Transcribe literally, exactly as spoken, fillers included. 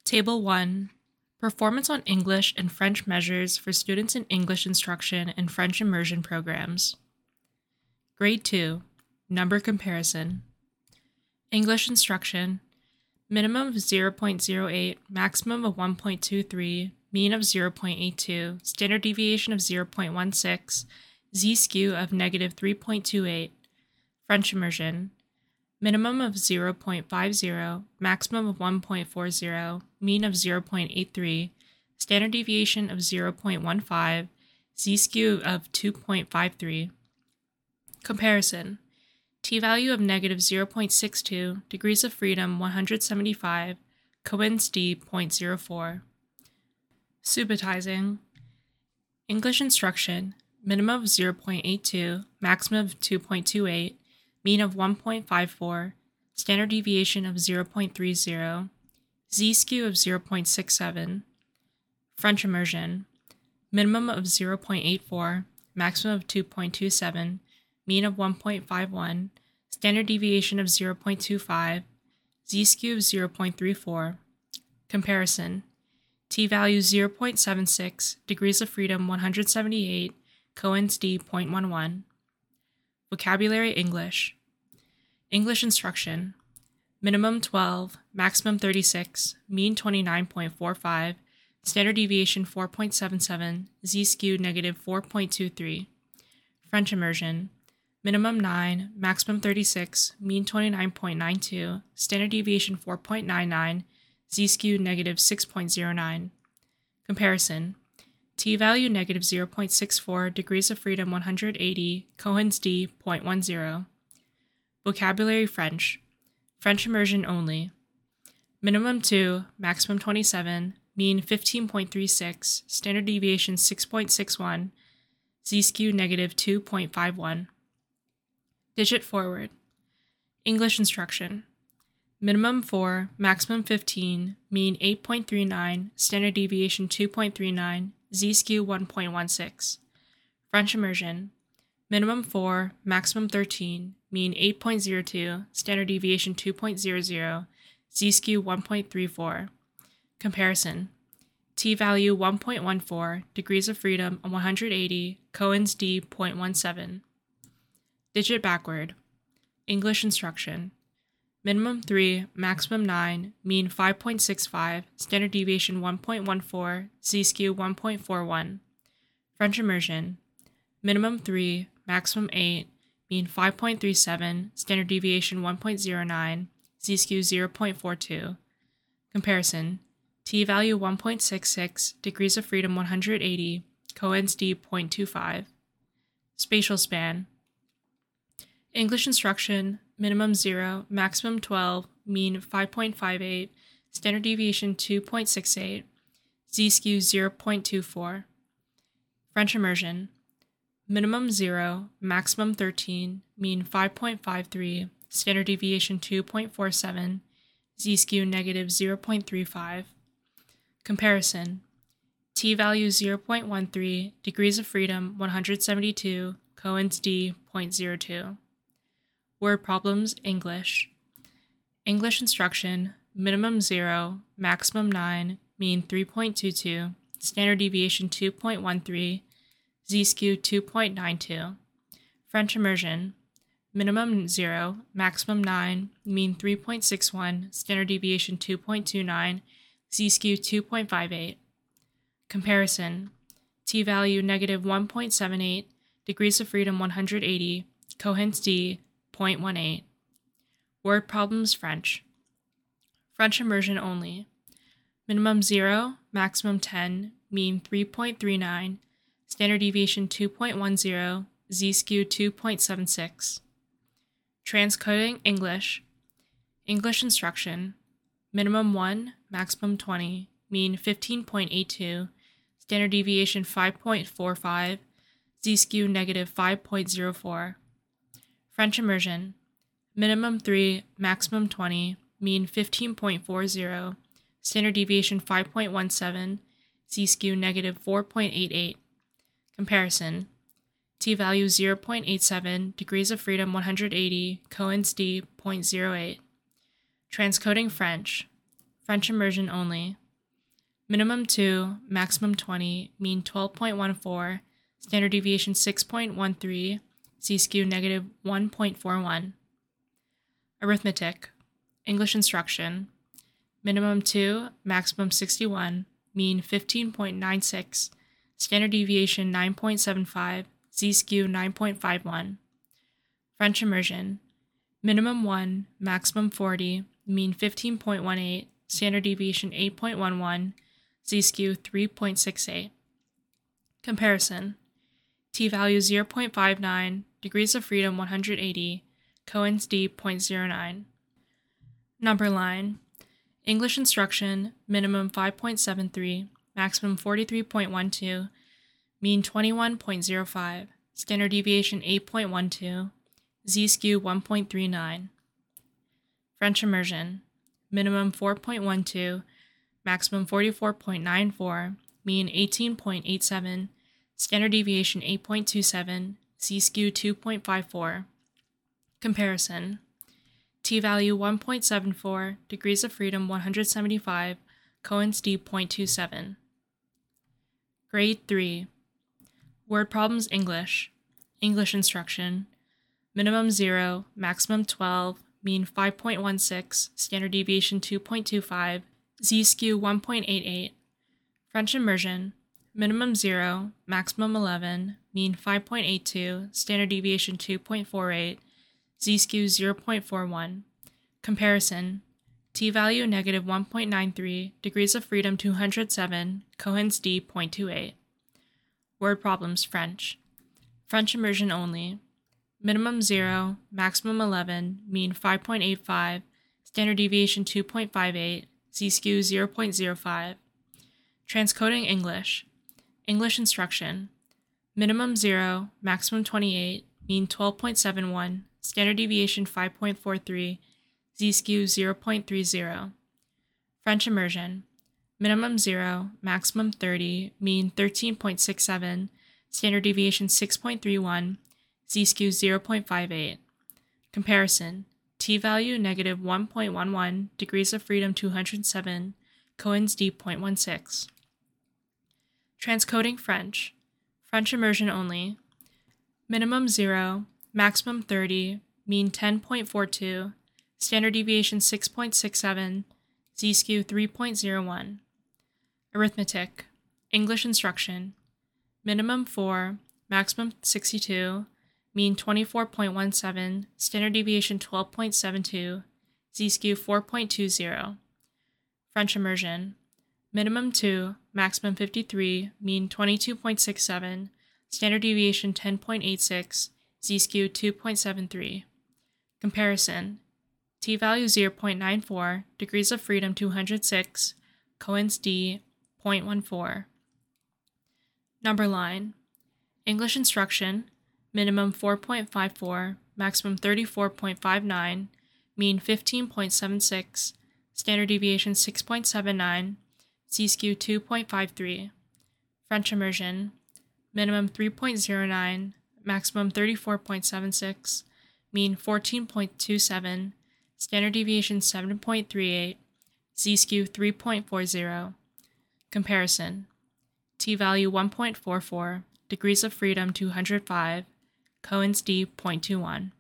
Table one. Performance on English and French measures for students in English instruction and French immersion programs. Grade two. Number comparison. English instruction. Minimum of zero point zero eight, maximum of one point two three, mean of zero point eight two, standard deviation of zero point one six, z-skew of negative three point two eight. French immersion. Minimum of zero point five zero, maximum of one point four zero, mean of zero point eight three, standard deviation of zero point one five, z-skew of two point five three. Comparison. T-value of negative zero point six two, degrees of freedom one hundred seventy-five, Cohen's d zero point zero four. Subitizing. English instruction. Minimum of zero point eight two, maximum of two point two eight, mean of one point five four, standard deviation of zero point three zero, z-skew of zero point six seven. French immersion. Minimum of zero point eight four, maximum of two point two seven, mean of one point five one, standard deviation of zero point two five, z-skew of zero point three four. Comparison. T-value zero point seven six, degrees of freedom one hundred seventy-eight, Cohen's d zero point one one. Vocabulary English. English instruction. Minimum twelve, maximum thirty-six, mean twenty-nine point four five, standard deviation four point seven seven, z-skew negative four point two three. French immersion. Minimum nine, maximum thirty-six, mean twenty-nine point nine two, standard deviation four point nine nine, z-skew negative six point zero nine. Comparison. T-value negative zero point six four, degrees of freedom one hundred eighty, Cohen's d zero point one zero. Vocabulary French. French immersion only. Minimum two, maximum twenty-seven, mean fifteen point three six, standard deviation six point six one, z-skew negative two point five one. Digit forward. English instruction. Minimum four, maximum fifteen, mean eight point three nine, standard deviation two point three nine, z-skew one point one six. French immersion. Minimum four, maximum thirteen, mean eight point zero two, standard deviation two point zero zero, z-skew one point three four. Comparison. T-value one point one four, degrees of freedom one hundred eighty, Cohen's d zero point one seven. Digit backward. English instruction. Minimum three, maximum nine, mean five point six five, standard deviation one point one four, z-skew one point four one. French immersion. Minimum three, maximum eight, mean five point three seven, standard deviation one point zero nine, z-skew zero point four two. Comparison. T-value one point six six, degrees of freedom one hundred eighty, Cohen's d zero point two five. Spatial span. English instruction. Minimum zero, maximum twelve, mean five point five eight, standard deviation two point six eight, z-skew zero point two four. French immersion. Minimum zero, maximum thirteen, mean five point five three, standard deviation two point four seven, z-skew negative zero point three five. Comparison. T-value zero point one three, degrees of freedom one hundred seventy-two, Cohen's d zero point zero two. Word problems English. English instruction. Minimum zero, maximum nine, mean three point two two, standard deviation two point one three, z-skew two point nine two. French immersion. Minimum zero, maximum nine, mean three point six one, standard deviation two point two nine, z-skew two point five eight. Comparison. T-value negative one point seven eight, degrees of freedom one hundred eighty, Cohen's d zero point one eight. Word problems French. French immersion only. Minimum zero, maximum ten, mean three point three nine, standard deviation two point one zero, z-skew two point seven six. Transcoding English. English instruction. Minimum one, maximum twenty, mean fifteen point eight two, standard deviation five point four five, z-skew negative five point zero four. French immersion. Minimum three, maximum twenty, mean fifteen point four zero, standard deviation five point one seven, z-skew negative four point eight eight. Comparison. T-value zero point eight seven, degrees of freedom one hundred eighty, Cohen's d zero point zero eight. Transcoding French. French immersion only. Minimum two, maximum twenty, mean twelve point one four, standard deviation six point one three, z-skew negative one point four one. Arithmetic. English instruction. Minimum two, maximum sixty-one, mean fifteen point nine six, standard deviation nine point seven five, z-skew nine point five one. French immersion. Minimum one, maximum forty, mean fifteen point one eight, standard deviation eight point one one, z-skew three point six eight. Comparison. T-value zero point five nine, degrees of freedom one hundred eighty, Cohen's d zero point zero nine. Number line. English instruction, minimum five point seven three, maximum forty-three point one two, mean twenty-one point zero five, standard deviation eight point one two, z-skew one point three nine. French immersion. Minimum four point one two, maximum forty-four point nine four, mean eighteen point eight seven, standard deviation eight point two seven, z-skew two point five four. Comparison. T-value one point seven four, degrees of freedom one hundred seventy-five, Cohen's d zero point two seven. Grade three. Word problems English. English instruction. Minimum zero, maximum twelve, mean five point one six, standard deviation two point two five, z-skew one point eight eight. French immersion. Minimum zero, maximum eleven, mean five point eight two, standard deviation two point four eight, z-skew zero point four one. Comparison. T-value negative one point nine three, degrees of freedom two hundred seven, Cohen's d zero point two eight. Word problems French. French immersion only. Minimum zero, maximum eleven, mean five point eight five, standard deviation two point five eight, z-skew zero point zero five. Transcoding English. English instruction. Minimum zero, maximum twenty-eight, mean twelve point seven one, standard deviation five point four three, z-skew zero point three zero. French immersion. Minimum zero, maximum thirty, mean thirteen point six seven, standard deviation six point three one, z-skew zero point five eight. Comparison. T-value negative one point one one, degrees of freedom two hundred seven, Cohen's d zero point one six. Transcoding French. French immersion only. Minimum zero, maximum thirty, mean ten point four two, standard deviation six point six seven, z-skew three point zero one. Arithmetic. English instruction. Minimum four, maximum sixty-two, mean twenty-four point one seven, standard deviation twelve point seven two, z-skew four point two zero. French immersion. Minimum two, maximum fifty-three, mean twenty-two point six seven, standard deviation ten point eight six, z-skew two point seven three. Comparison. T-value zero point nine four, degrees of freedom two hundred six, Cohen's d zero point one four. Number line. English instruction. Minimum four point five four, maximum thirty-four point five nine, mean fifteen point seven six, standard deviation six point seven nine, z-skew two point five three. French immersion. Minimum three point zero nine, maximum thirty-four point seven six, mean fourteen point two seven, standard deviation seven point three eight, z-skew three point four zero. Comparison. T-value one point four four, degrees of freedom two hundred five, Cohen's d zero point two one.